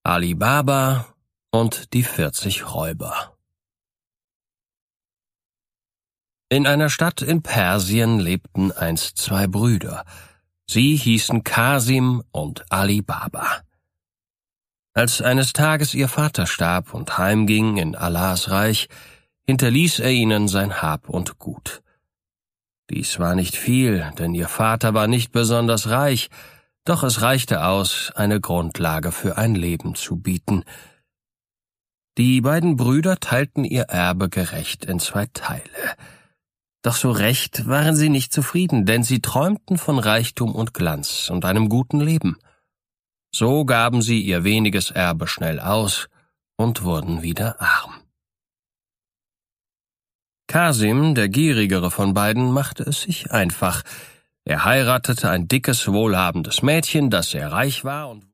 Ali Baba und die 40 Räuber. In einer Stadt in Persien lebten einst 2 Brüder. Sie hießen Kasim und Ali Baba. Als eines Tages ihr Vater starb und heimging in Allahs Reich, hinterließ er ihnen sein Hab und Gut. Dies war nicht viel, denn ihr Vater war nicht besonders reich, doch es reichte aus, eine Grundlage für ein Leben zu bieten. Die beiden Brüder teilten ihr Erbe gerecht in 2 Teile. Doch so recht waren sie nicht zufrieden, denn sie träumten von Reichtum und Glanz und einem guten Leben. So gaben sie ihr weniges Erbe schnell aus und wurden wieder arm. Kasim, der gierigere von beiden, machte es sich einfach. Er heiratete ein dickes, wohlhabendes Mädchen, das sehr reich war und